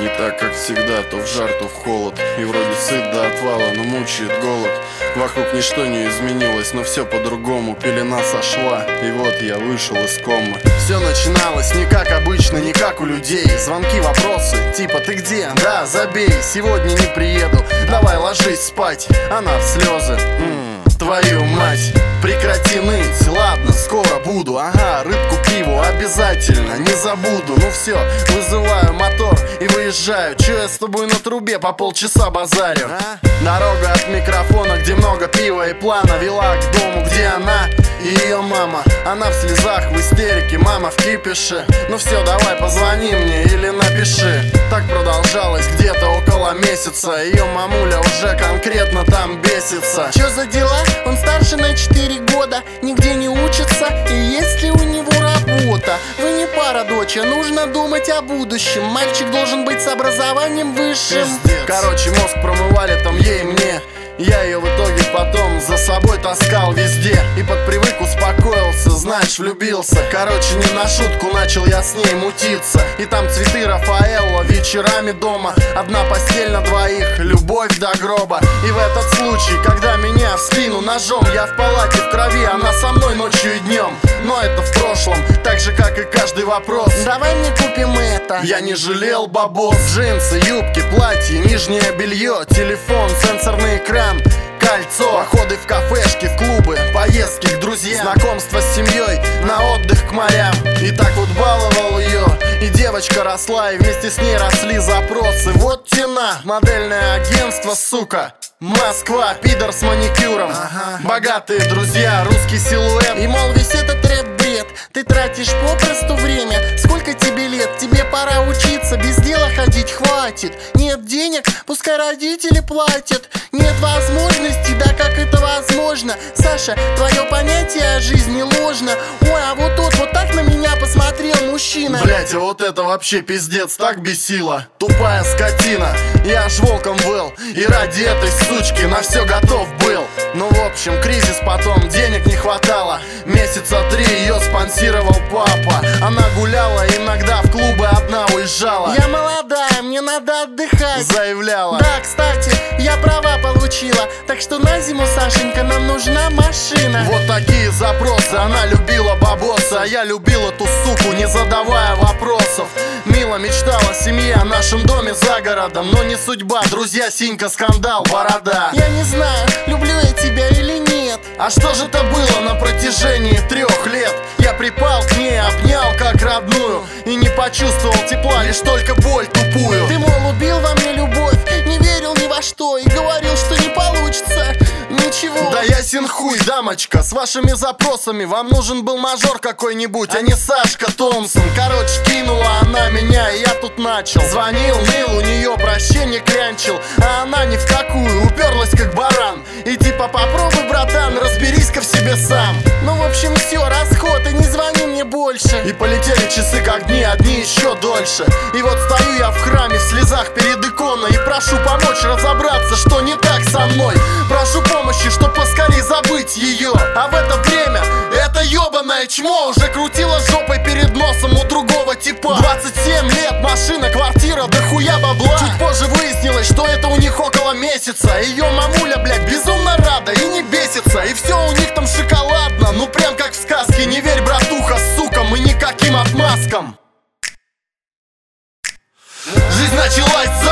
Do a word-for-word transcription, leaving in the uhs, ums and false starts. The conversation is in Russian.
Не так, как всегда, то в жар, то в холод. И вроде сыт до отвала, но мучает голод. Вокруг ничто не изменилось, но все по-другому. Пелена сошла, и вот я вышел из комы. Все начиналось не как обычно, не как у людей. Звонки, вопросы, типа ты где? Да, забей, сегодня не приеду. Давай ложись спать, она в слезы. М-м, твою мать, прекрати ныть, ладно, скоро буду. Ага, рыбку пиву обязательно, не забуду. Ну все, вызываю мотор и выезжаю. Че я с тобой на трубе по полчаса базарю? А? Дорога от микрофона, где много пива и плана, вела к дому, где она и ее мама. Она в слезах, в истерике, мама в кипише. Ну все, давай позвони мне или напиши. Так продолжалось где-то около месяца. Ее мамуля уже конкретно там бесится. Чё за дела? Он старше на четыре года, нигде не учится, и есть ли у него работа? Вы не пара, доча, нужно думать о будущем. Мальчик должен быть с образованием высшим. Пиздец. Короче, мозг промывали там ей и мне. Я ее в итоге потом за собой таскал везде. И под привык успокоился, знаешь, влюбился. Короче, не на шутку начал я с ней мутиться. И там цветы Рафаэлло вечерами дома. Одна постель на двоих, любовь до гроба. И в этот случай, когда меня в спину ножом, я в палате в крови, она со мной ночью и днем. Но это в прошлом, так же как и каждый вопрос. Давай мне купим это. Я не жалел бабос. Джинсы, юбки, платье, нижнее белье, телефон, сенсорный экран, кольцо, походы в кафешки, в клубы, поездки к друзьям, знакомство с семьей, на отдых к морям. И так вот баловал ее, и девочка росла, и вместе с ней росли запросы. Вот тена, модельное агентство, сука, Москва, пидор с маникюром, ага. Богатые друзья, русский силуэт. И мол, весь этот рэп-бред ты тратишь попросту время. Сколько тебе лет? Тебе пора учиться, без дела ходить хватит. Нет денег? Пускай родители платят. Нет возможности? Да как это возможно? Саша, твое понятие о жизни ложно. Ой, а вот тот вот так на меня посмотрел мужчина. Блять, а вот это вообще пиздец, так бесило. Тупая скотина, я аж волком был. И ради этой сучки на все готов был. Ну в общем, кризис потом, денег не хватало. Месяца три ее спонсировал папа. Она гуляла, иногда в клубы одна уезжала. Я молодая, мне надо отдыхать, заявляла. Да, кстати, я права получила. Так что на зиму, Сашенька, нам нужна машина. Вот такие запросы, она любила бабоса, а я любил эту суку, не задавая вопросов. Мило мечтала о семье, о нашем доме за городом, но не судьба, друзья, синька, скандал, борода. Я не знаю, люблю я тебя или нет. А что же это было на протяжении трех лет? Я припал к ней, обнял как родную, и не почувствовал тепла, лишь только боль тупую. Ты, мол, убил во мне любовь, не верил ни во что и говорил, что не получится ничего. Да ясен хуй, дамочка, с вашими запросами вам нужен был мажор какой-нибудь, а не Сашка Томпсон. Короче, кинула она меня, и я тут начал. Звонил, ныл, у нее прощение клянчил, а она ни в какую, уперлась как баран. И типа попробуй, братан, разберись-ка в себе сам. Ну в общем все, расход, и не звони мне больше. И полетели часы как дни, одни еще дольше. И вот стою я в храме в слезах перед иконой и прошу помочь разобраться, что не так со мной. Прошу помощи, чтоб поскорей забыть ее. А в это время это ебаное чмо уже крутило жопой перед носом у другого типа. Двадцать семь лет, машина, квартира, да хуя бабла. Чуть позже выяснилось, что это у них около месяца. Ее мамуля, блядь, безумно рада и не бесится. И все у них там шоколадно, ну прям как в сказке. Не верь, братуха, сукам и никаким отмазкам. Жизнь началась